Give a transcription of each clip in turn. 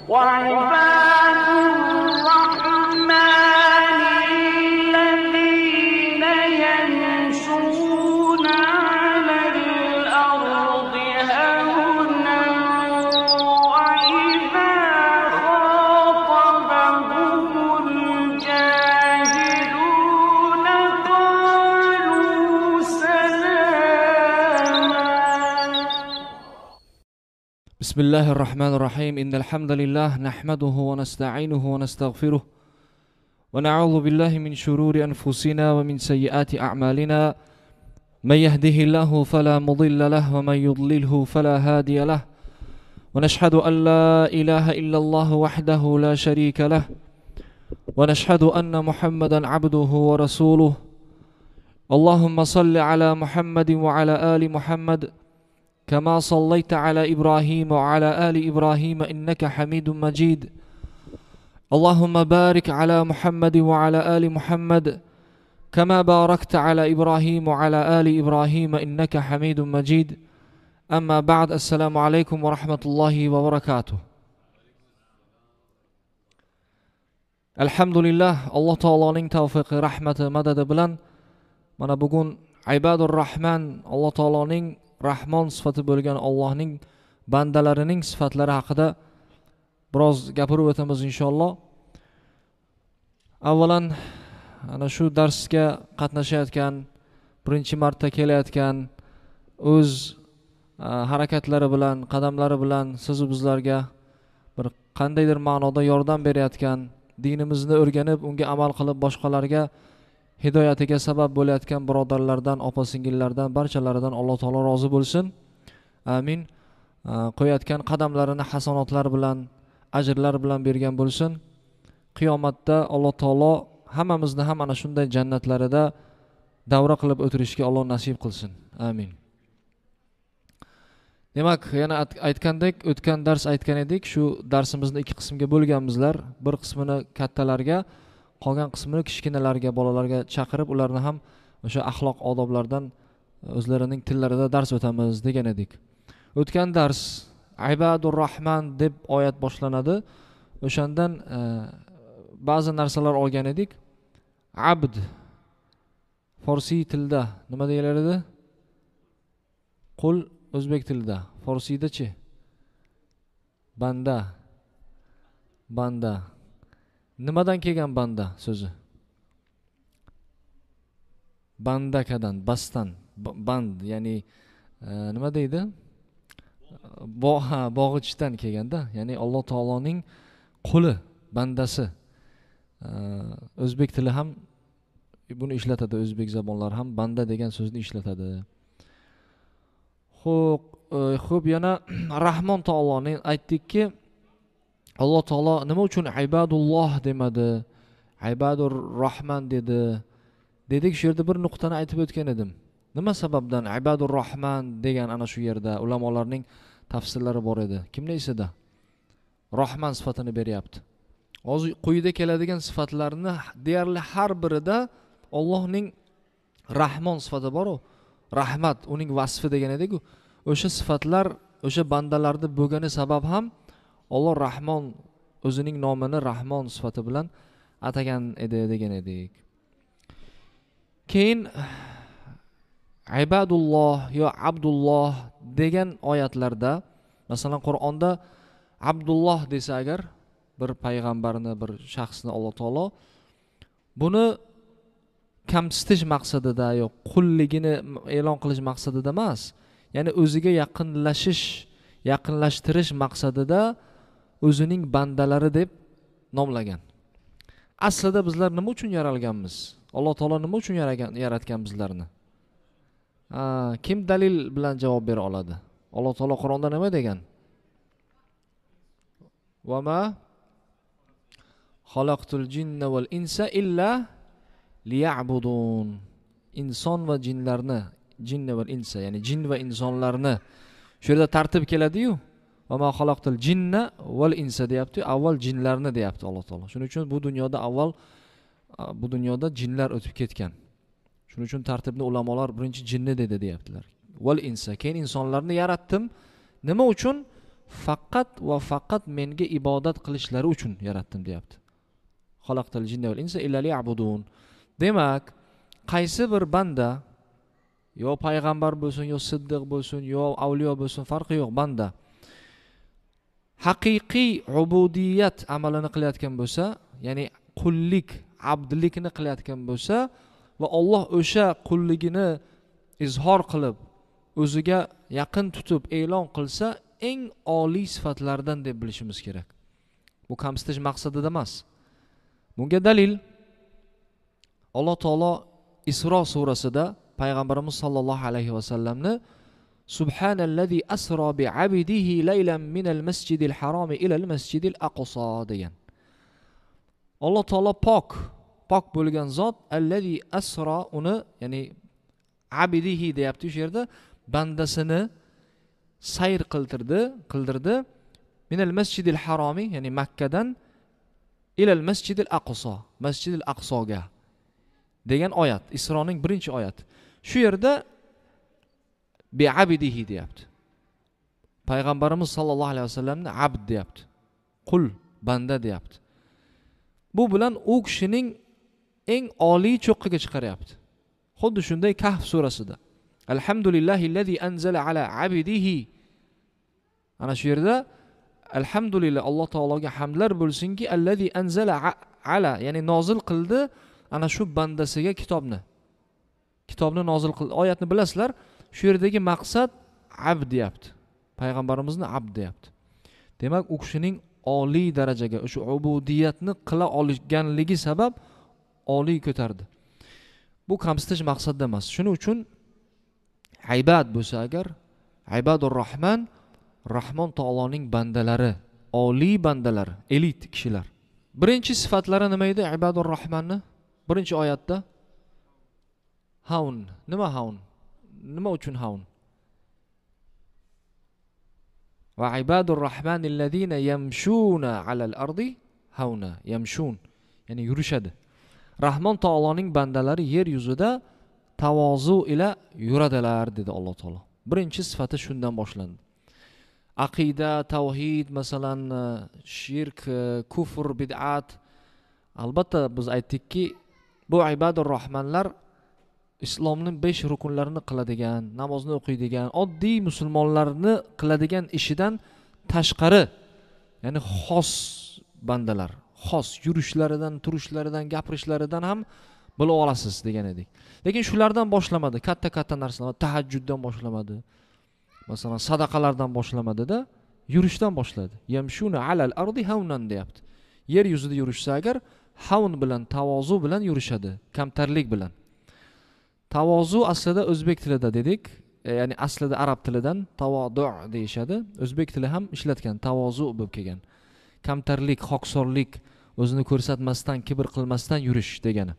وعباد الرحمن الذين يمشون على الأرض هونا وإذا خاطبهم الجاهلون قالوا سلاما. بسم الله الرحمن الرحيم إن الحمد لله نحمده ونستعينه ونستغفره ونعوذ بالله من شرور أنفسنا ومن سيئات أعمالنا من يهده الله فلا مضل له ومن يضلله فلا هادي له ونشهد أن لا إله إلا الله وحده لا شريك له ونشهد أن محمدا عبده ورسوله اللهم صل على محمد وعلى آل محمد كما صليت على إبراهيم وعلى آل إبراهيم إنك حميد مجيد اللهم بارك على محمد وعلى آل محمد كما باركت على إبراهيم وعلى آل إبراهيم إنك حميد مجيد أما بعد السلام عليكم ورحمة الله وبركاته. Alhamdulillah Allah Taoloning tavfiqi rahmati madadi bilan mana bugun Ibadur Rahman Allah Taoloning Rahmon sifati bo'lgan Allohning bandalarining sifatlari haqida biroz gapirib o'tamiz inshaalloh. Avvalan ana shu darsga qatnashayotgan, birinchi marta kelayotgan o'z harakatlari bilan, qadamlari bilan siz bizlarga bir qandaydir ma'noda yordam berayotgan, dinimizni o'rganib, unga amal qilib boshqalarga hidoyatiga sabab bo'layotgan birodarlardan, opa-singillardan barchalaridan Alloh taolo rozi bo'lsin. Amin. Qo'yayotgan qadamlarini hasanotlar bilan, ajrlar bilan bergan bo'lsin. Qiyomatda Alloh taolo hammamizni ham ana shunday jannatlarida davra qilib o'tirishga Alloh nasib qilsin. Amin. Demak, yana aytgandek, o'tgan dars aytgan edik, shu darsimizni ikki qismga bo'lganmizlar. Bir qismini kattalarga, qolgan qismini kichkinalarga, bolalarga chaqirib, ularni ham o'sha axloq odoblardan o'zlarining tillarida dars o'tamiz degan edik. O'tgan dars Ibadur Rahman deb oyat boshlanadi. O'shandan ba'zi narsalar olgan edik. Abd Forsiy tilda nima deyilar edi? Qul o'zbek tilida, Forsiyda-chi? Banda. Banda. Nimadan kelgan banda so'zi? Bandakadan, bastan, band, ya'ni nima deydi? Bog'ichdan kelganda, ya'ni Alloh taoloning quli, bandasi. O'zbek tili ham buni ishlatadi, o'zbek zabonlari ham banda degan so'zni ishlatadi. Xo'p, yana Rahmon taoloning aytdikki, Alloh taolo nima uchun Ibadulloh demadi, Ibadur Rahman dedi. Dedik, shu yerda bir nuqtani aytib o'tgan edim. Nima sababdan Ibadur Rahman degan ana shu yerda ulamolarning tafsirlari bor edi. Kimning esida? Rahman sifatini beryapti. Hozir quyida keladigan sifatlarni deyarli har birida Allohning Rahmon sifati bor-ku. Rahmat uning vasfi degan edik-ku. O'sha sifatlar o'sha bandalarda bo'lgani sabab ham Alloh Rahmon o'zining nomini Rahmon sifati bilan atagan edi degan edik. Keyin Ibadulloh yo Abdulloh degan oyatlarda, masalan Qur'onda Abdulloh desa agar bir payg'ambarni, bir shaxsni Alloh taolo buni kamsitish maqsadida yo qulligini e'lon qilish maqsadida emas, ya'ni o'ziga yaqinlashtirish maqsadida o'zining bandalari deb nomlagan. Aslida bizlar nima uchun yaralganmiz? Alloh taolo nima uchun yaratgan bizlarni? Kim dalil bilan javob bera oladi? Alloh taolo Qur'onda nima degan? Va ma xalaqtul jinna val insa illa liya'budun. Inson va jinlarni, jinna val insa, ya'ni jin va insonlarni shu yerda tartib keladi-yu. Va ma xalaqtul jinna val insa deyapti, avval jinlarni deyapti Alloh taolo. Shuning uchun bu dunyoda jinlar o'tib ketgan. Shuning uchun tartibni ulamolar birinchi jinni dedi deyaptilar. Val insa, keyin insonlarni yaratdim. Nima uchun? faqat va faqat menga ibodat qilishlari uchun yaratdim deyapti. Xalaqtal jinna val insa illa liya'budun. Demak, qaysi bir banda yo payg'ambar bo'lsin, yo siddiq bo'lsin, yo avliyo bo'lsin, farqi yo'q, banda haqiqiy ubudiyat amalini qilayotgan bo'lsa, ya'ni qullik, abdlikni qilayotgan bo'lsa va Alloh o'sha qulligini izhor qilib, o'ziga yaqin tutib e'lon qilsa, eng oliy sifatlardan deb bilishimiz kerak. Bu kamsitish maqsadida emas. Bunga dalil Alloh taolo Isro surasida payg'ambarimiz sollallohu alayhi va sallamni Subhanallazi asro bi abdihi laylan minal masjidil harom ila al masjidil aqsa degan. Alloh taolo pok bo'lgan zot, allazi asro, uni ya'ni abdihi deyapti o'sha yerda, bandasini sayr qildirdi minal masjidil haromi, ya'ni Makkadan ilal masjidil aqso, masjidil aqsoga degan oyat, Isroning birinchi oyat. Shu yerda bi abdihi deyapti. Payg'ambarimiz sollallohu alayhi vasallamni abd deyapti. Qul, banda deyapti. Bu bilan u kishining eng oliy cho'qqiga chiqaryapti. Xuddi shunday Kahf surasida Alhamdulillahillazi anzala ala abdihi. Ana shu yerda alhamdulillah, Alloh taologa hamdlar bo'lsinki, allazi anzala ala, ya'ni nozil qildi ana shu bandasiga kitobni nozil qildi. Oyatni bilasizlar. Shu yerdagi maqsad abd deyapti. Payg'ambarimizni abd deyapti. Demak, u kishining oliy darajaga, o'sha ubudiyatni qila olganligi sabab oliy ko'tardi. Bu kamsitish maqsadda emas. Shuning uchun ibad bo'lsa agar, ibadur rahman, Rahmon taoloning bandalari, oliy bandalar, elit kishilar. Birinchi sifatlari nima edi ibadur rahmanni? Birinchi oyatda havn. Nima havn? Nima uchun havn? Va ibadur rahmanillazina yamshuna alal ardi havna. Yamshun, ya'ni yurishadi. Rahmon taoloning bandalari yer yuzida tavozu ila yuradilar dedi Alloh taolo. Birinchi sifati shundan boshlandi. Aqida, tavhid, masalan, shirk, kufr, bid'at. Albatta biz aytdikki, bu ibadur rahmanlar islomning 5 rukunlarini qiladigan, namozni o'qiydigan, oddiy musulmonlarni qiladigan ishidan tashqari, ya'ni xos bandalar, xos yurishlaridan, turishlaridan, gapirishlaridan ham bilib olasiz degan edik. Lekin shulardan boshlamadi, katta narsalar, tahajjuddan boshlamadi. Masalan, sadaqalardan boshlamadi-da, yurishdan boshladi. Yamshuna alal ardi havnan deyapti. Yer yuzida yurishsa agar, havn bilan, tavozu bilan yurishadi, kamtarlik bilan. Tavozu aslida o'zbek tilida dedik, ya'ni aslida arab tilidan tavodu deyishadi. O'zbek tili ham ishlatgan, tavozu bo'lib kelgan. Kamtarlik, xoqsorlik, o'zini ko'rsatmasdan, kibr qilmasdan yurish degani.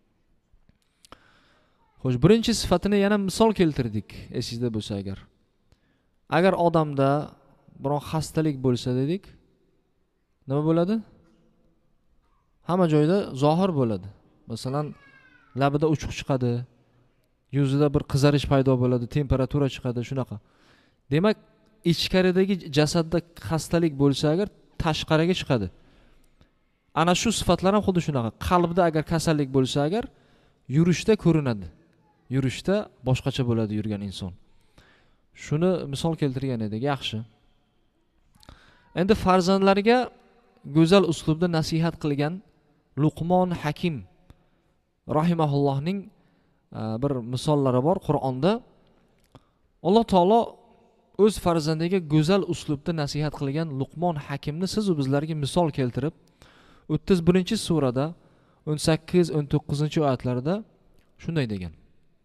Xo'sh, birinchi sifatini yana misol keltirdik, esingizda bo'lsa agar. Agar odamda biror xastalik bo'lsa dedik, nima bo'ladi? Hamma joyda zohir bo'ladi. Masalan, labida uchuq chiqadi, yuzida bir qizarish paydo bo'ladi, temperatura chiqadi, shunaqa. Demak, ichkaridagi jasadda xastalik bo'lsa agar tashqariga chiqadi. Ana shu sifatlar ham xuddi shunaqa. Qalbda agar kasallik bo'lsa agar yurishda ko'rinadi. Yurishda boshqacha bo'ladi yurgan inson. Shuni misol keltirgan edik, yaxshi. Endi farzandlarga go'zal uslubda nasihat qilgan Luqmon Hakim rahimahullohning bir misollari bor Qur'onda. Alloh taolo o'z farzandiga go'zal uslubda nasihat qilgan Luqmon Hakimni siz va bizlarga misol keltirib, 31-surada 18-19-oyatlarda shunday degan.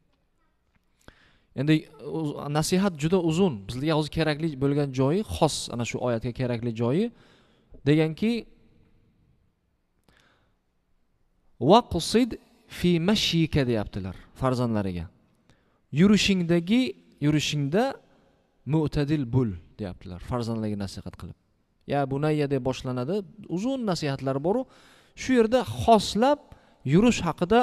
Endi nasihat juda uzun, bizga hozir kerakli bo'lgan joyi, xos ana shu oyatga kerakli joyi deganki, waqsid fi mashika deyaptilar farzandlariga. Yurishingda mu'tadil bul deyaptilar farzandlarga nasihat qilib. Ya bunayya deb boshlanadi, uzun nasihatlar bor. Shu yerda xoslab yurish haqida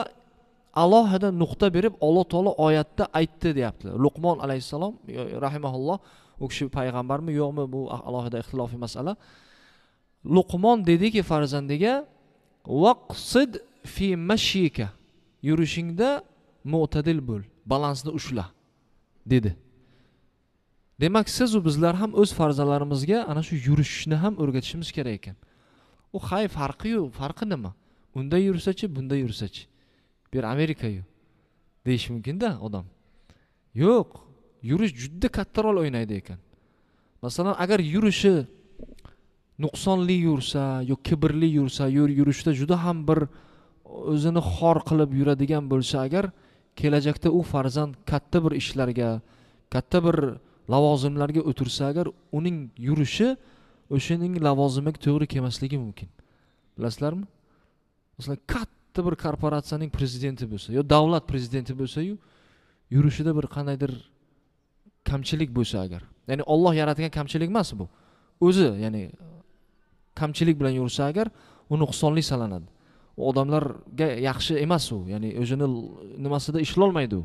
alohida nuqta berib Alloh taolo oyatda aytdi deyaptilar. Luqmon alayhisalom rahimahulloh U kishi payg'ambarmi yo'qmi, bu alohida ixtilofiy masala. Luqmon dediki farzandiga vaqsid fi mashika, yurishingda mu'tadil bo'l, balansni ushla dedi. Demak, siz u bizlar ham o'z farzandlarimizga ana shu yurishni ham o'rgatishimiz kerak ekan. U farqi nima? Unda yursachi, bunda yursachi. Bir Amerika-yu deyish mumkin-da odam. Yo'q, yurish juda katta rol o'ynaydi ekan. Masalan, agar yurishi nuqsonli yursa, yo kibrli yursa, yurishda juda ham bir o'zini xor qilib yuradigan bo'lsa, agar kelajakda u farzand katta bir ishlarga, katta bir lavozimlarga o'tirsa, agar uning yurishi o'shaning lavozimiga to'g'ri kelmasligi mumkin. Bilasizlarmi? Masalan, katta bir korporatsiyaning prezidenti bo'lsa, yo davlat prezidenti bo'lsa-yu, yurishida bir qandaydir kamchilik bo'lsa agar. Ya'ni Alloh yaratgan kamchilik emas bu. O'zi, ya'ni kamchilik bilan yursa agar, u nuqsonli sanaladi. U odamlarga yaxshi emas u, ya'ni o'zini nimasida ishlay olmaydi u.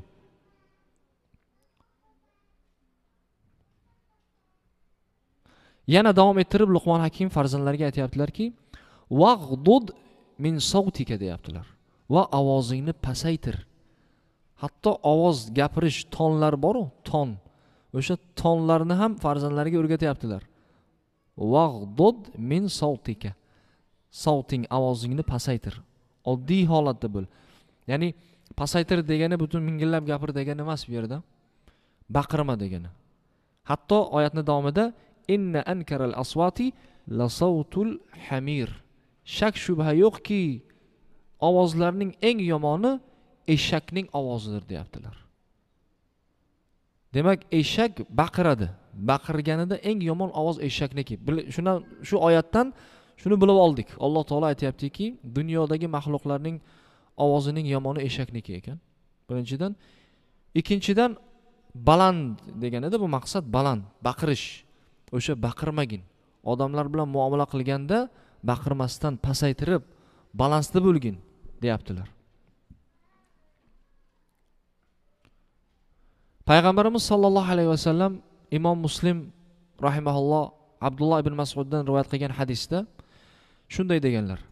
Yana davom ettirib Luqmon Hakim farzandlariga aytayaptilarki, "Vaghdud min sawtika" deyaptilar. Va ovozingni pasaytir. Hatto ovoz gapirish tonlar bor-ku, ton. O'sha tonlarni ham farzandlariga o'rgatyaptilar. Vaghdud min sawtika. Savting, ovozingni pasaytir. Oddiy holatda bo'l. Ya'ni pasaytir degani butun mingillab gapir degani emas bu yerda. Baqirma degani. Hatto oyatning davomida inna ankaral aswati la sawtul hamir. Shak shubha yo'qki, ovozlarning eng yomoni eshakning ovozidir deyaptilar. Demak, eshak baqiradi. Baqirganida eng yomon ovoz eshakniki. Shu oyatdan shuni bilib oldik. Alloh taolo aytayaptiki, dunyodagi mahluqlarning ovozining yomoni eshakniki ekan. Birinchidan, ikkinchidan baland deganida bu maqsad baland, baqirish. O'sha baqirmagin. Odamlar bilan muomala qilganda baqirmasdan pasaytirib, balansda bo'lgin deyaptilar. Payg'ambarimiz sollallohu alayhi vasallam Imom Muslim rahimahulloh Abdulloh ibn Mas'uddan rivoyat qilgan hadisda shunday deganlar: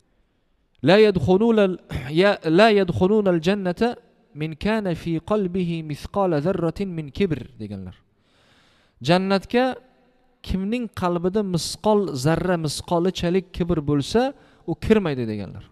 La yadkhuluna al-jannata min kana fi qalbihi mithqala zarratin min kibr deganlar. Jannatga kimning qalbida misqol zarra misqolichalik kibr bo'lsa, u kirmaydi deganlar.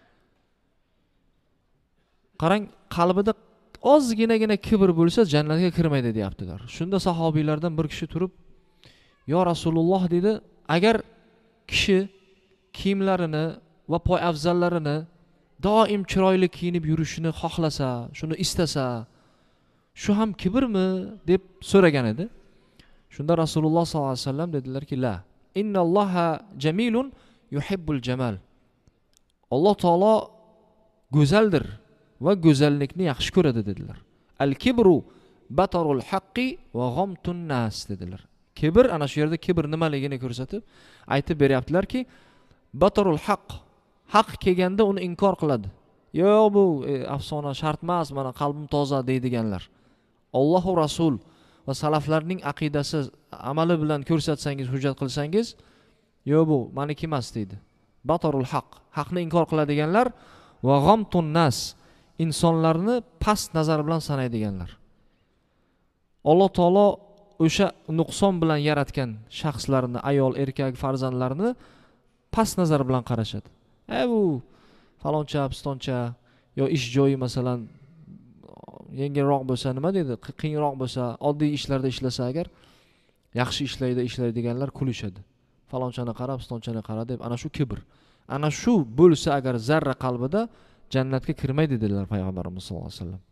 Qarang, qalbida ozginagina kibr bo'lsa jannatga kirmaydi deyaptilar. Shunda sahobiylardan bir kishi turib, "Yo Rasululloh" dedi, "Agar kishi kiyimlarini va poyafzallarini doim chiroyli kiyinib yurishini xohlasa, shuni istasa, shu ham kibrmi?" deb so'ragan edi. Shunda Rasululloh sollallohu alayhi vasallam dedilarki, "La, innalloha jamilun yuhibbul jamal." Alloh taolo go'zaldir va go'zallikni yaxshi ko'radi dedilar. Al-kibru batarul haqqi va ghamtun nas dedilar. Kibr, ana shu yerda kibr nimaligini ko'rsatib aytib beryaptilarki, batarul haqq, haq kelganda uni inkor qiladi. Yo'q, bu afsona, shart emas, mana qalbim toza deydiganlar. Alloh va Rasul va salaflarning aqidasi amali bilan ko'rsatsangiz, hujjat qilsangiz, yo'q, bu meniki emas deydi. Batarul haqq, haqni inkor qiladiganlar va ghamtun nas, insonlarni past nazar bilan sanaydiganlar. Alloh taolo o'sha nuqson bilan yaratgan shaxslarni, ayol, erkak, farzandlarni past nazar bilan qarashadi. Bu faloncha, pistoncha yo ish joyi masalan yengilroq bo'lsa, nima deydi, qiyinroq bo'lsa, oddiy ishlarda ishlasa agar, yaxshi ishlaydiganlar kulishadi. Falonchani qara, pistonchani qara deb, ana shu kibr. Ana shu bo'lsa agar zarra qalbida jannatga kirmaydi dedilar payg'ambarimiz sollallohu alayhi vasallam.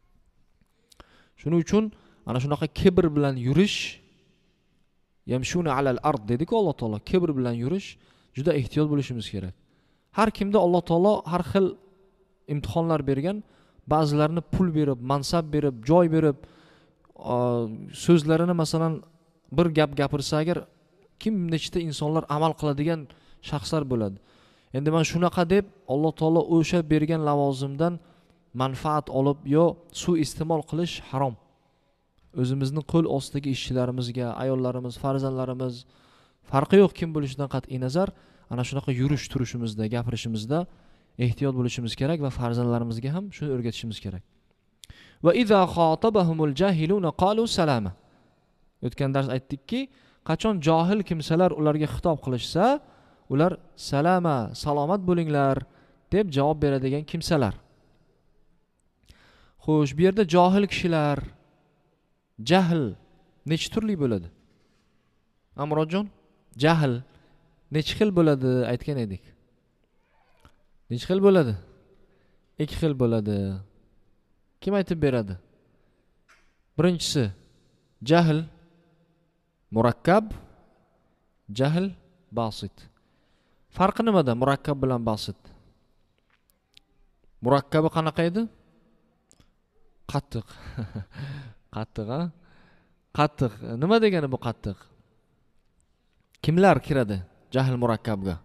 Shuning uchun ana shunaqa kibr bilan yurish, yamshuna alal ard dedi-ku Alloh taolo, kibr bilan yurish juda ehtiyot bo'lishimiz kerak. Har kimda Alloh taolo har xil imtihonlar bergan, ba'zilarini pul berib, mansab berib, joy berib, so'zlarini masalan bir gap gapirsa agar kim nechta insonlar amal qiladigan shaxslar bo'ladi. Endi men shunaqa deb Alloh taolo o'sha bergan lavozimdan manfaat olib yo suiiste'mol qilish harom. o'zimizni qo'l ostidagi ishchilarimizga, ayollarimiz, farzandlarimiz farqi yo'q kim bo'lishidan qat'iy nazar, ana shunaqa yurish turishimizda, gapirishimizda ehtiyot bo'lishimiz kerak va farzandlarimizga ham shuni o'rgatishimiz kerak. Va idza xotabahumul jahiluna qalu salama. O'tgan dars aytdikki, qachon johil kimsalar ularga xitob qilishsa, ular salama, salomat bo'linglar deb javob beradigan kimsalar. Xo'sh, bu yerda johil kishilar, jahl necha turli bo'ladi? Amrodjon, jahl necha xil bo'ladi aytgan edik. Necha xil bo'ladi? 2 xil bo'ladi. Kim aytib beradi? Birinchisi jahl murakkab, jahl basit. Farqi nimada murakkab bilan basit? Murakkabi qanaqa edi? Qattiq. Qattiq, ha? Qattiq. Nima degani bu qattiq? Kimlar kiradi jahl murakkabga?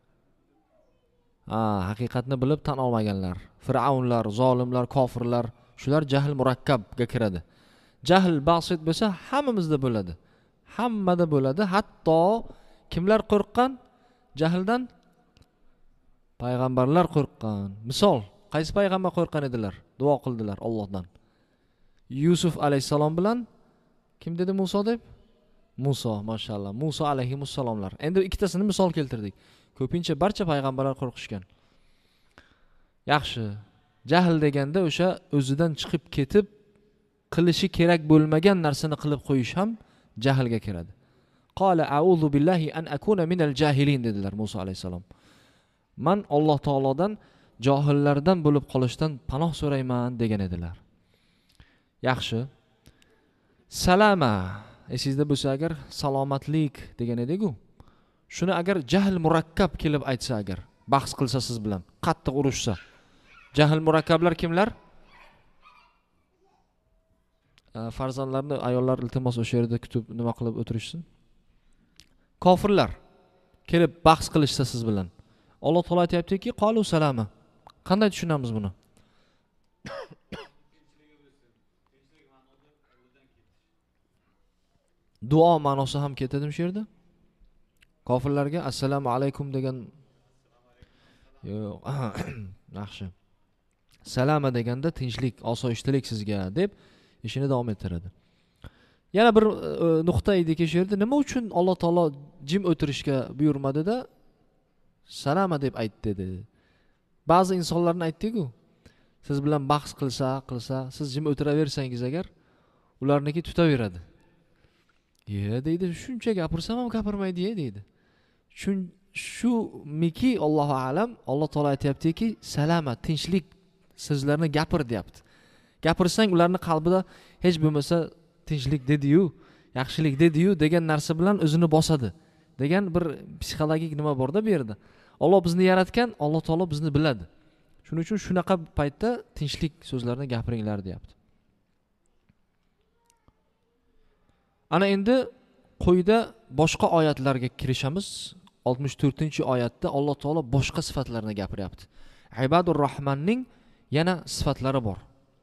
Haqiqatni bilib tan olmaganlar, fir'avnlar, zolimlar, kofirlar, shular jahl murakkabga kiradi. Jahl basit bo'lsa hammamizda bo'ladi. Hammada bo'ladi. Hatto kimlar qo'rqqan jahldan? Payg'ambarlar qo'rqqan. Misol, qaysi payg'ambar qo'rqqan edilar? Duo qildilar Allohdan. Yusuf alayhisalom bilan kim dedi Muso deb? Muso, mashallah. Muso alayhimussalomlar. Endi ikkitasini misol keltirdik. Ko'pincha barcha payg'ambarlar qo'rqishgan. Yaxshi. Jahl deganda o'sha o'zidan chiqib ketib qilishi kerak bo'lmagan narsani qilib qo'yish ham jahlga kiradi. Qala a'udhu billahi an akuna minal jahilin dedilar Muso alayhisalom. Men Alloh taolodan johillardan bo'lib qolishdan panoh so'rayman degan edilar. Yaxshi. Salama, esingizda bo'lsa agar salomatlik degan ediku. Shuni agar jahl murakkab kelib aytsa agar, bahs qilsa siz bilan, qattiq urushsa. Jahl murakkablar kimlar? Farzandlarni ayollar iltimos o'sha yerda kutib nima qilib o'tirishsin. Kofirlar kelib bahs qilishsa siz bilan. Alloh taolo aytayaptiki, qalu salama. Qanday tushunamiz buni? Duo ma'nosi ham ketadimi shu yerda? Kofirlarga assalomu alaykum degan yo'q. Yaxshi. Salama deganda tinchlik, osoyishtalik sizga deb ishini davom ettiradi. Yana bir nuqta ediki shu yerda nima uchun Alloh taolo jim o'tirishga buyurmadi-da salama deb aytdi dedi. Ba'zi insonlarni aytdi-ku, siz bilan bahs qilsa, siz jim o'tiraversangiz agar ularniki tutaveradi. Deydi, shuncha gapirsam ham gapirmaydi deydi. Shu miki Allohu alam, Alloh taolo aytayaptiki, salama, tinchlik sizlarni gapir deyapti. Gapirsang ularning qalbida hech bo'lmasa tinchlik dedi-yu, yaxshilik dedi-yu degan narsa bilan o'zini bosadi. Degan bir psixologik nima bor-da bu yerda. Alloh bizni yaratgan, Alloh taolo bizni biladi. Shuning uchun shunaqa paytda tinchlik so'zlarni gapiringlar deyapti. Ana endi quyida boshqa oyatlarga kirishamiz. 64-oyatda Alloh taolo boshqa sifatlarni gapiryapti. Ibadur Rahmanning yana sifatlari bor.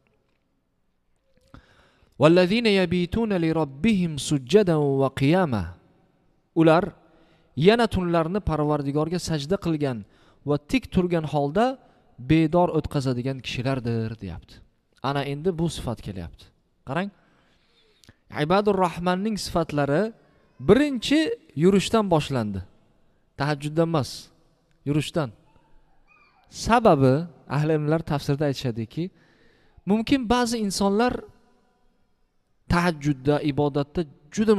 Vallazina yabituna li robbihim sujjadan va qiyama. Ular yana tunlarni Parvardigorga sajda qilgan va tik turgan holda bedor o'tkazadigan kishilardir deyapti. Ana endi bu sifat kelyapti. Qarang. Ibadur Rahmanning sifatlari birinchi yurishdan boshlandi. Tahajjuddan emas, yurishdan. Sababi ahli ilmlar tafsirda aytishadiki, mumkin ba'zi insonlar tahajjudda, ibodatda juda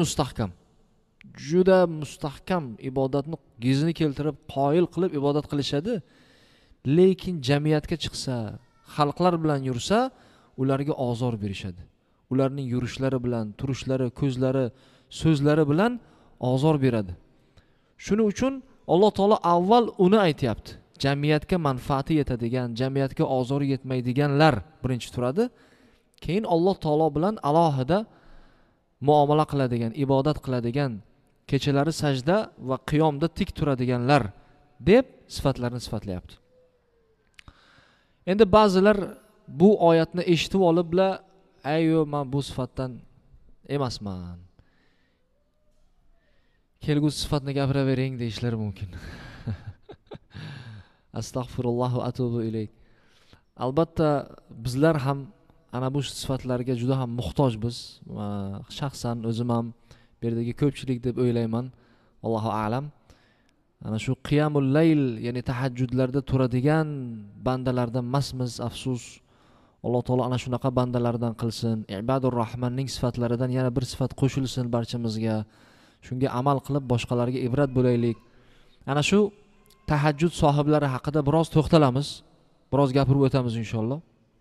mustahkam ibodatni gizini keltirib, qoyil qilib ibodat qilishadi. Lekin jamiyatga chiqsa, xalqlar bilan yursa, ularga ozor berishadi. Ularning yurishlari bilan, turishlari, ko'zlari, so'zlari bilan ozor beradi. Shuning uchun Alloh taolo avval uni aytayapti. Jamiyatga manfaati yetadigan, jamiyatga ozori yetmaydiganlar birinchi turadi. Keyin Alloh taolo bilan alohida muomala qiladigan, ibodat qiladigan, kechalari sajda va qiyomda tik turadiganlar deb sifatlarni sifatlayapti. Endi ba'zilar bu oyatni eshitib olib, "Ayyo, men bu sifatdan emasman. Kelgusi sifatni gapiravering deyishlari mumkin. Astagfirulloh va atubu ilayk. Albatta bizlar ham ana bu sifatlarga juda ham muhtojmiz. Shaxsan o'zim ham bu yerdagi ko'pchilik deb o'ylayman. Allohu a'lam. Ana shu qiyamul layl, ya'ni tahajjudlarda turadigan bandalardan emasmiz, afsus. Alloh taolo ana shunaqa bandalardan qilsin. Ibadur Rahmanning sifatlaridan yana bir sifat qo'shilsin barchamizga. Shunga amal qilib boshqalarga ibrat bo'laylik. Ana shu tahajjud sohiblari haqida biroz to'xtalamiz. Biroz gapirib o'tamiz inshaalloh.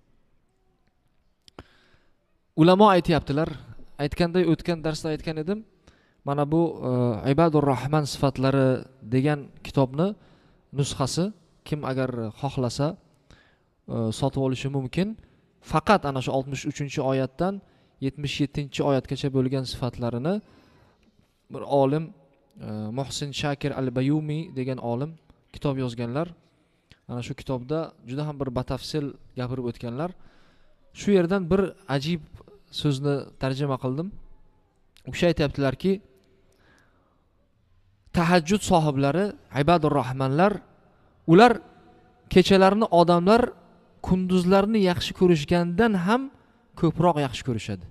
Ulamo aytayaptilar, aytganday o'tgan darsda aytgan edim. Mana bu Ibadur Rahman sifatlari degan kitobni nusxasi kim agar xohlasa sotib olishi mumkin. Faqat ana shu 63-oyatdan 77-oyatgacha bo'lgan sifatlarini bir olim Muhsin Shakir al-Bayumi degan olim kitob yozganlar. Ana shu kitobda juda ham bir batafsil gapirib o'tganlar. Shu yerdan bir ajib so'zni tarjima qildim. O'sha aytayaptilarki, tahajjud sohiblari, Ibadur Rahmanlar, ular kechalarini odamlar kunduzlarni yaxshi ko'rishgandan ham ko'proq yaxshi ko'rishadi.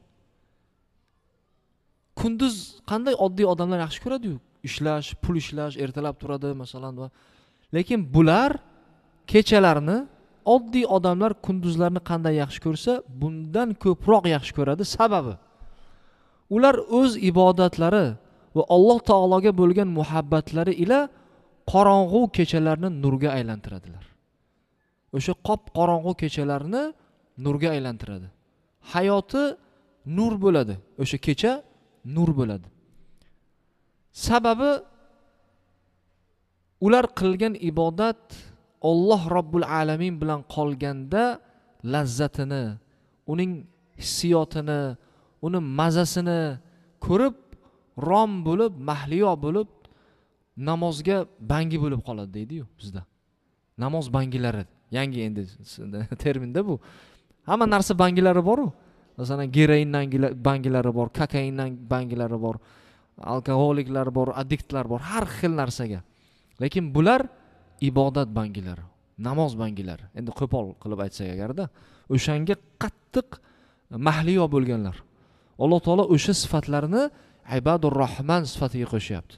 Kunduz qanday oddiy odamlar yaxshi ko'radi-yu? Ishlash, pul ishlash, ertalab turadi masalan va lekin bular kechalarni oddiy odamlar kunduzlarni qanday yaxshi ko'rsa, bundan ko'proq yaxshi ko'radi. Sababi ular o'z ibodatlari va Alloh taologa bo'lgan muhabbatlari ila qorong'u kechalarni nurga aylantiradilar. O'sha qop-qorong'u kechalarni nurga aylantiradi. Hayoti nur bo'ladi. O'sha kecha nur bo'ladi. Sababi ular qilgan ibodat Alloh Robbul Alamin bilan qolganda lazzatini, uning hissiyotini, uning mazasini ko'rib, rom bo'lib, mahliyo bo'lib, namozga bangi bo'lib qoladi deydi-yu bizda. Namoz bangilari, yangi endi terminda bu. Hamma narsa bangilari bor-ku. Masalan, geroindan bangilari bor, kokaindan bangilari bor, alkoholiklar bor, addiktlar bor, har xil narsaga. Lekin bular ibodat bangilari, namoz bangilari. Endi qo'pol qilib aytsak agarda, o'shanga qattiq mahliyo bo'lganlar. Alloh taolo o'sha sifatlarni Ibadur Rahman sifatiga qo'shyapti.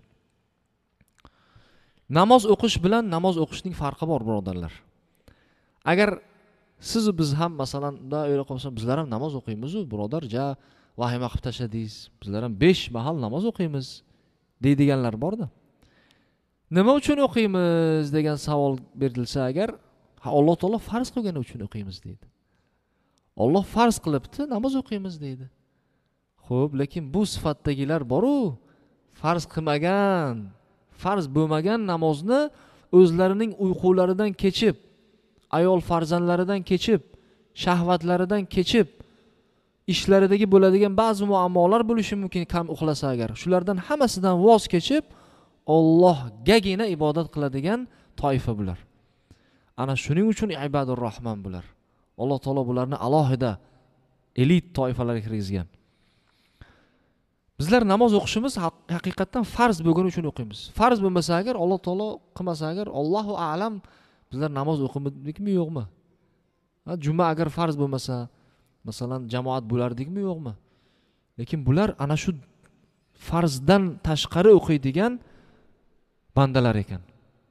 Namoz o'qish bilan namoz o'qishning farqi bor, birodarlar. Agar siz biz ham masalan unda o'ylab qolsam, bizlar ham namoz o'qiymiz-ku, birodar, ja vahima qilib tashladingiz. Bizlar ham 5 mahal namoz o'qiymiz deydiganlar bor-da. Nima uchun o'qiymiz degan savol berilsa agar, Alloh taolo farz qilgani uchun o'qiymiz deydi. Alloh farz qilibdi, namoz o'qiymiz deydi. Xo'p, lekin bu sifatdagilar bor-ku, farz qilmagan, farz bo'lmagan namozni o'zlarining uyqularidan kechib, ayol farzandlaridan kechib, shahvatlaridan kechib, ishlaridagi bo'ladigan ba'zi muammolar bo'lishi mumkin kam uxlasa agar. Shulardan hammasidan voz kechib, Allohgagina ibodat qiladigan toifa bular. Ana shuning uchun Ibadur Rahman bular. Alloh taolo bularni alohida elit toifalarga kirgizgan. Bizlar namoz o'qishimiz haqiqatan farz bo'lgani uchun o'qiymiz. Farz bo'lmasa agar, Alloh taolo qilmasa agar, Allohu a'lam, bizlar namoz o'qimadikmi yo'qmi? Juma agar farz bo'lmasa, masalan, jamoat bo'lardikmi yo'qmi? Lekin bular ana shu farzdan tashqari o'qiydigan bandalar ekan.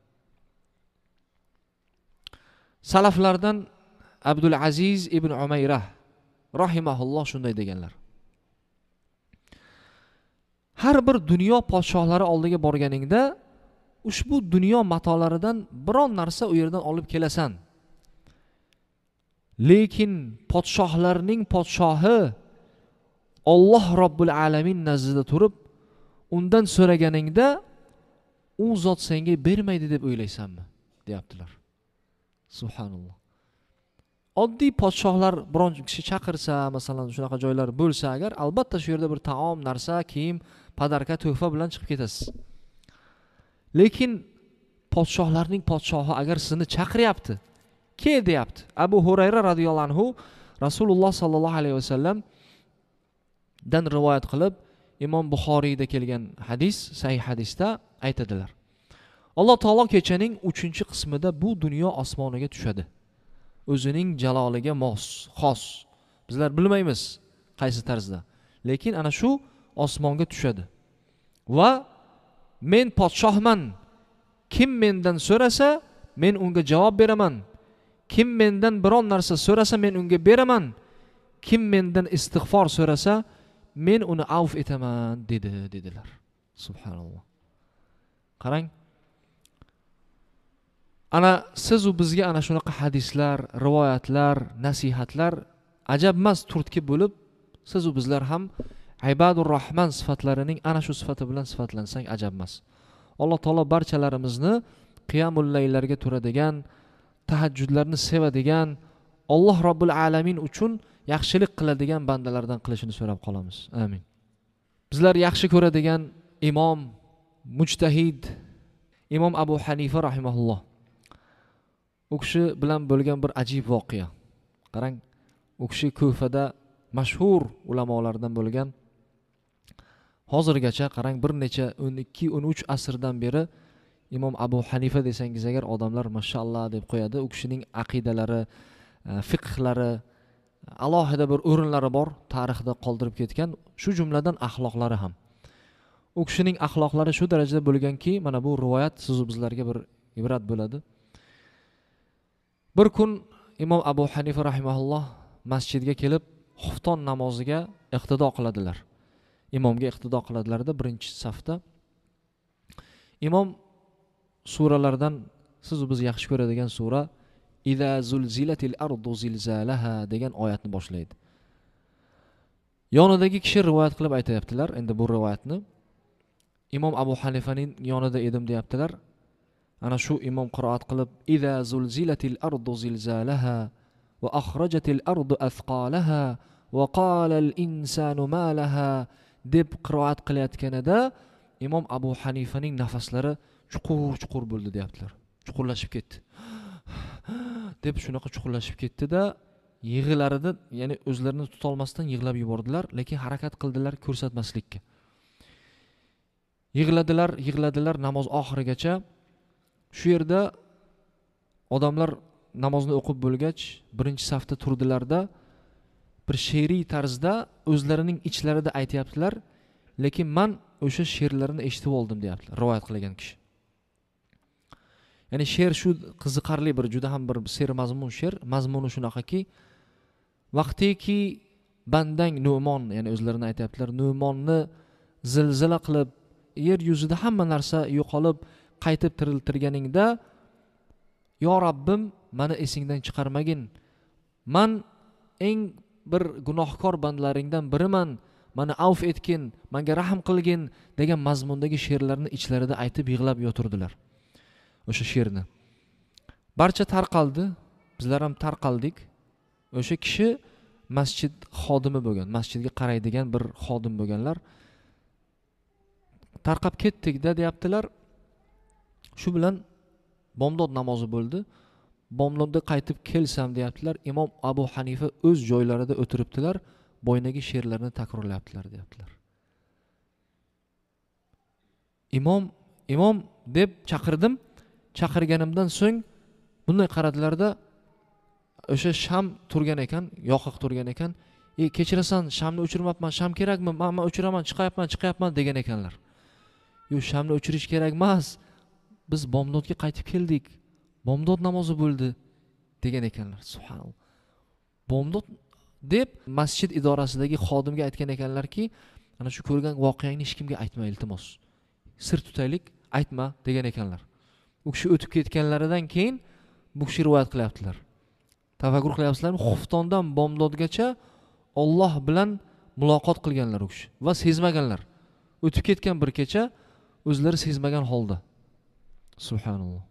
Salaflardan Abdul Aziz ibn Umayrah rahimahulloh shunday deganlar. Har bir dunyo podshohlari oldiga borganingda, ushbu dunyo matolaridan biron narsa u yerdan olib kelasan. Lekin podshohlarning podshohi Alloh Robbul Alamin nazdida turib, undan so'raganingda u zot senga bermaydi deb o'ylaysanmi? deyaptilar. Subhanalloh. Oddiy podshohlar biron kishi chaqirsa, masalan, shunaqa joylar bo'lsa agar, albatta shu yerda bir taom, narsa, kiyim, padarka, tuhfa bilan chiqib ketasiz. Lekin podshohlarning podshohi agar sizni chaqiryapti, ke deyapti. Abu Hurayra radhiyallohu anhu Rasululloh sallallohu alayhi vasallam dan rivoyat qilib Imom Buxoriyda kelgan hadis, sahih hadisda aytadilar. Alloh taolo kechaning 3-qismida bu dunyo osmoniga tushadi. O'zining jaloliga xos. Bizlar bilmaymiz qaysi tarzda. Lekin ana shu osmonga tushadi. Va men podshohman. Kim mendan so'rasa, men unga javob beraman. Kim mendan biron narsa so'rasa, men unga beraman. Kim mendan istig'for so'rasa, men uni avf etaman dedilar. Subhanalloh. Qarang. Ana siz u bizga ana shunaqa hadislar, rivoyatlar, nasihatlar ajab emas turtki bo'lib, siz u bizlar ham Ibadur Rahman sifatlarining ana shu sifati bilan sifatlansak ajab emas. Alloh taolo barchalarimizni qiyamul laylarga turadigan, tahajjudlarni sevadigan, Alloh Robbul alamin uchun yaxshilik qiladigan bandalardan qilishini so'rab qolamiz. Amin. Bizlar yaxshi ko'radigan imom, mujtahid, Imom Abu Hanifa rahimahulloh. U kishi bilan bo'lgan bir ajib voqea. Qarang, u kishi Kufada mashhur ulamolardan bo'lgan. Hozirgacha qarang bir necha 12-13 asrdan beri Imom Abu Hanifa desangiz agar odamlar mashallah deb qo'yadi. U kishining aqidalari, fiqhlari, alohida bir o'rinlari bor, tarixda qoldirib ketgan, shu jumladan axloqlari ham. U kishining axloqlari shu darajada bo'lganki, mana bu rivoyat siz bizlarga bir ibrat bo'ladi. Bir kun Imom Abu Hanifa rahimahulloh masjidga kelib, xufton namoziga iqtido qiladilar. Imomga iqtido qiladilarda birinchi safda. Imom suralardan siz biz yaxshi ko'radigan sura Iza zulzilatil ardu zilzalaha degan oyatni boshlaydi. Yonidagi kishi rivoyat qilib aytayaptilar. Endi bu rivoyatni Imom Abu Hanifaning yonida edim deyaptilar. Ana shu imom qiroat qilib Iza zulzilatil ardu zilzalaha va akhrajatil ardu athqalaha va qala al insanu ma laha deb qiroat qilayotganida Imom Abu Hanifaning nafaslari chuqur bo'ldi deyaptilar. Chuqurlashib ketdi. deb shunaqa chuqurlashib ketdi-da, yig'larida, ya'ni o'zlarini tuta olmasdan yig'lab yubordilar, lekin harakat qildilar ko'rsatmaslikka. Yig'ladilar namoz oxirigacha. Shu yerda odamlar namozni o'qib bo'lgach, birinchi safda turdilarda, bir she'riy tarzda o'zlarining ichlarida aytayaptilar, lekin men o'sha she'rlarni eshitib oldim deyaptilar, rivoyat qilgan kishi. Ya'ni she'r shu qiziqarli bir juda ham bir ser mazmun she'r, mazmuni shunaqaki, vaqtiki bandang Nu'mon, ya'ni o'zlarini aytayaptilar, Nu'monni zilzila qilib, yer yuzida hamma narsa yo'qolib, qaytib tiriltirganingda, yo Rabbim, meni esingdan chiqarmagin. Men eng bir gunohkor bandlaringdan biriman. Meni avf etgin, menga rahm qilgin degan mazmundagi she'rlarni ichlarida aytib yig'lab yo'tirdilar. O'sha she'rni barcha tarqaldi, bizlar ham tarqaldik. O'sha kishi masjid xodimi bo'lgan, masjidga qaraydigan bir xodim bo'lganlar. Tarqab ketdik-da deyaptilar. Shu bilan bomdod namozi bo'ldi. Bomdodda qaytib kelsam deyaptilar. Imom Abu Hanifa o'z joylarida o'tiribdilar, bo'ynagi she'rlarni takrorlayaptilar deyaptilar. Imom deb chaqirdim. Chaqirganimdan so'ng bunday qaradilarda, o'sha sham turgan ekan, yoqiq turgan ekan. Kechirasan, shamni o'chirmabman, sham kerakmi? Men o'chiraman, chiqayapman degan ekanlar. Yo'q, shamni o'chirish kerak emas. Biz bomdodga qaytib keldik. Bomdod namozi bo'ldi degan ekanlar. Subhanalloh. Bomdod deb masjid idorasidagi xodimga aytgan ekanlarki, ana shu ko'rgan voqeangni hech kimga aytma iltimos. Sir tutaylik, aytma degan ekanlar. U kishi o'tib ketganlaridan keyin bu kishi rivoyat qilyaptilar. Tafakkur qilyapsizlarmi? Xuftondan bomdodgacha Alloh bilan muloqot qilganlar u kishi va sezmaganlar. O'tib ketgan bir kecha o'zlari sezmagan holda. Subhanalloh.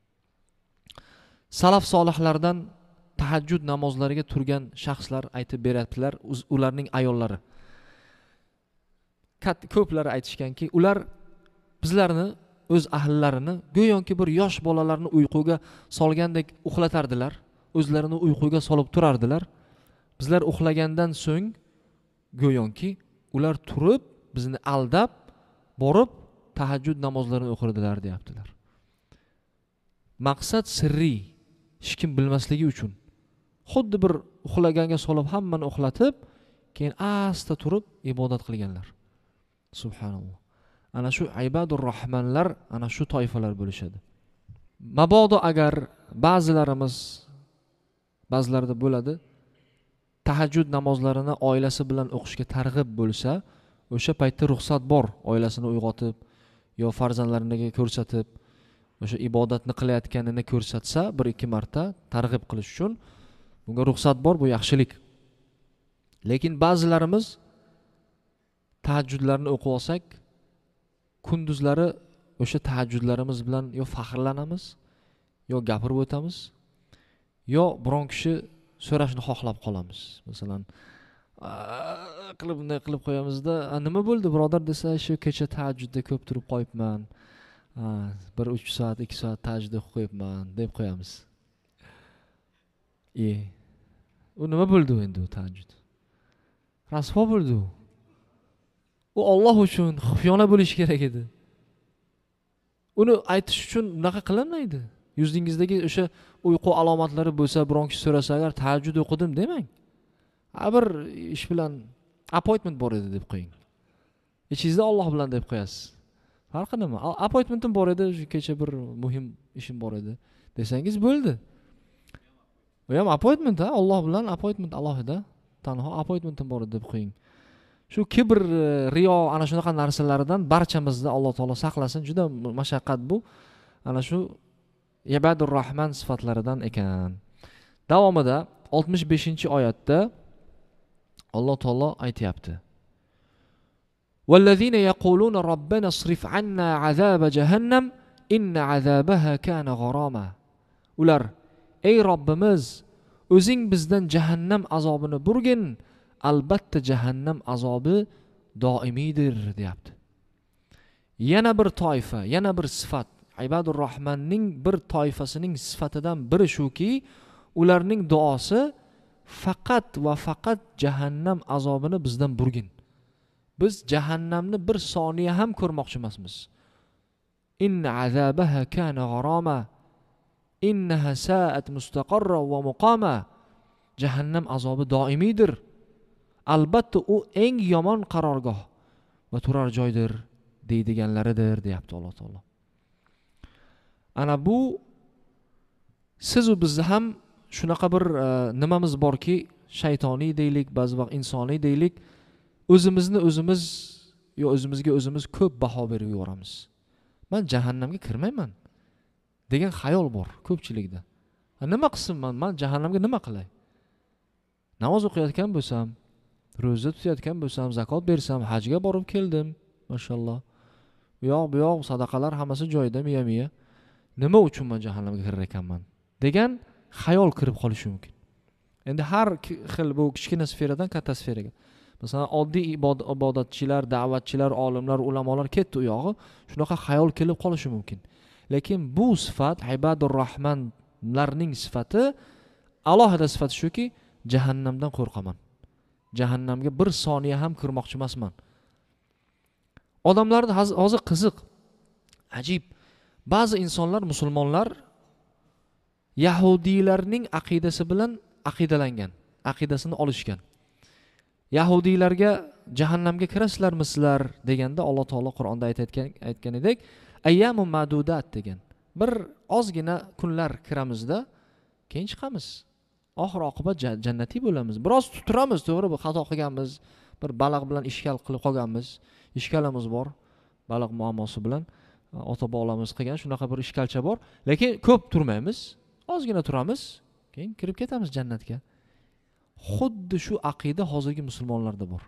Salaf solihlardan tahajjud namozlariga turgan shaxslar aytib beryaptilar, ularning ayollari. Ko'plari aytishganki, ular bizlarni o'z ahllarini go'yoki bir yosh bolalarni uyquga solgandek uxlatardilar, o'zlarini uyquga solib turardilar. Bizlar uxlagandan so'ng go'yoki ular turib bizni aldab borib tahajjud namozlarini o'qirdilar deyaptilar. Maqsad sirriy, hech kim bilmasligi uchun. Xuddi bir uxlaganga solib hammani uxlatib, keyin asta turib ibodat qilganlar. Subhanalloh. Ana shu ibadur rahmanlar ana shu toifalar bo'lishadi. Mabodo agar ba'zilarida bo'ladi, tahajjud namozlarini oilasi bilan o'qishga targ'ib bo'lsa, o'sha paytda ruxsat bor, oilasini uyg'otib yo farzandlariga ko'rsatib, o'sha ibodatni qilayotganini ko'rsatsa, 1-2 marta targ'ib qilish uchun bunga ruxsat bor, bu yaxshilik. Lekin ba'zilarimiz tahajjudlarni o'qib olsak, kunduzlari o'sha tahajjudlarimiz bilan yo faxrlanamiz, yo gapirib o'tamiz, yo biron kishi so'rashni xohlab qolamiz. Masalan, bunday qilib qo'yamizda, nima bo'ldi birodar desa, shu kecha tahajjudda ko'p turib qo'yibman. 1-3 soat, 2 soat tahajjud o'qib qo'yibman deb qo'yamiz. U nima bo'ldi endi u tahajjud? Rasvo bo'ldi u. U Alloh uchun xufiyona bo'lishi kerak edi. Uni aytish uchun bunaqa qilinmaydi. Yuzingizdagi o'sha uyqu alomatlari bo'lsa, biron kishi so'rasa agar tahajjud o'qidim demang. Bir ish bilan appointment bor edi deb qo'ying. Ichingizda Alloh bilan deb qo'yasiz. Farqi nima? Appointmentim bor edi, shu kecha bir muhim ishim bor edi desangiz bo'ldi. U ham appointment, Alloh bilan appointment alohida, tanho appointmentim bor edi deb qo'ying. Shu kibr, riyo ana shunaqa narsalardan barchamizni Alloh taolo saqlasin. Juda mashaqqat bu. Ana shu ibadur rahman sifatlaridan ekan. Davomida 65-oyatda Alloh taolo aytayapti. Vallazina yaquluna robbana isrif anna azaba jahannam inna azabaha kana gharama. Ular, ey Robbimiz, o'zing bizdan jahannam azobini burgin, albatta jahannam azobi doimiydir deyapti. Yana bir toifa, yana bir sifat, ibadur rahmanning bir toifasining sifatidan biri shuki, ularning duosi faqat va faqat jahannam azobini bizdan burgin. Biz jahannamni bir soniya ham ko'rmoqchi emasmiz. Inna azabaha kana gharama. Innaha sa'at mustaqarra va muqama. Jahannam azobi doimiydir. Albatta u eng yomon qarorgoh va turar joydir deydiganlaridir deyapti Alloh taolo. Ana bu siz u bizda ham shunaqa bir nimamiz borki, shaytoniy deylik, ba'zi vaqt insoniy deylik, o'zimizga o'zimiz ko'p baho berib yuboramiz. Men jahannamga kirmayman degan xayol bor ko'pchilikda. Nima qilsinman, men jahannamga nima qilay? Namoz o'qiyotgan bo'lsam, ro'za tutayotgan bo'lsam, zakot bersam, hajga borib keldim, mashalloh. Bu yoq sadaqalar hammasi joyida, miya. Nima uchun men jahannamga kirar ekanman degan xayol kirib qolishi mumkin. Endi har xil bu kichkina sferadan katta sferaga. Masalan, oddiy ibodatchilar, da'vatchilar, olimlar, ulamolar ketdi u yog'i, shunaqa xayol kelib qolishi mumkin. Lekin bu sifat ibadur rahmanlarning sifati, alohida sifati shuki, jahannamdan qo'rqaman. Jahannamga bir soniya ham kirmoqchi emasman. Odamlarda hozir qiziq, ajib. Ba'zi insonlar, musulmonlar yahudiylarning aqidasi bilan aqidalangan, aqidasini olishgan. Yahudiylarga jahannamga kirasizlarmi sizlar deganda Alloh taolo Qur'onda aytgan edek, ayyamun ma'dudat degan. Bir ozgina kunlar kiramizda, keyin chiqamiz. Oxir oqibat jannatiy bo'lamiz. Biroz turamiz, to'g'ri, bu xato qilganmiz, bir baliq bilan ishkal qilib qolganmiz. Ishkalamiz bor, baliq muammosi bilan ota-bobolamiz qilgan shunaqa bir ishkalcha bor. Lekin ko'p turmaymiz, ozgina turamiz, keyin kirib ketamiz jannatga. Xuddi sgu aqida hozirgi musulmonlarda bor.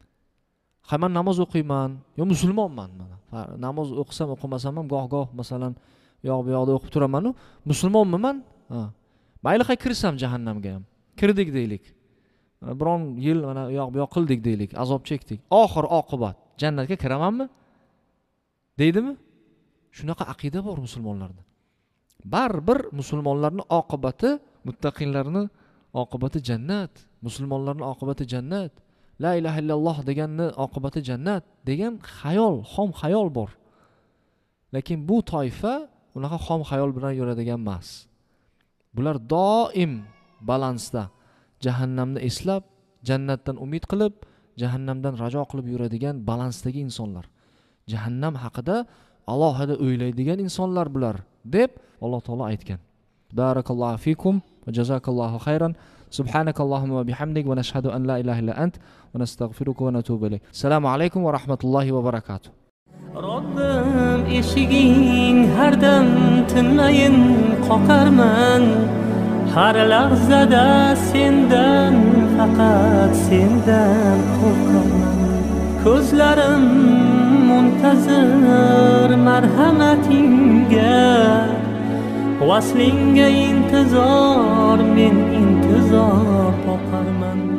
Men namoz o'qiyman, yo musulmonman mana. Namoz o'qisam, o'qimasam ham goh-goh masalan bu yoqda o'qib turaman-ku, musulmonman. Mayli kirsam jahannamga ham. Kirdik deylik. Biron yil mana bu yoq qildik deylik, azob chekdik. Oxir oqibat jannatga kiramanmi? Deydimi? Shunaqa aqida bor musulmonlarda. Baribir musulmonlarning oqibati, muttaqinlarning oqibati jannat, musulmonlarning oqibati jannat. la ilaha illalloh deganni oqibati jannat degan xayol, xom xayol bor. Lekin bu toifa unaqa xom xayol bilan yuradigan emas. Bular doim balansda, jahannamni eslab, jannatdan umid qilib, jahannamdan rajo qilib yuradigan balansdagi insonlar. Jahannam haqida alohida o'ylaydigan insonlar bular deb Alloh taolo aytgan. Barakallohu fikum va jazakallohu khayran. Subhanakallahumma va bihamdik va nashhadu an la ilaha illa ant va nastag'firuka va natubu ilayk. Assalomu alaykum va rahmatullohi va barakatuh. Robbim eshiging har dam tinmayin qoqarman. Har lahzada sendan, faqat sendan qo'rqaman. Ko'zlarim muntazir marhamatingga, vaslingga intizor, men intizor boqarman.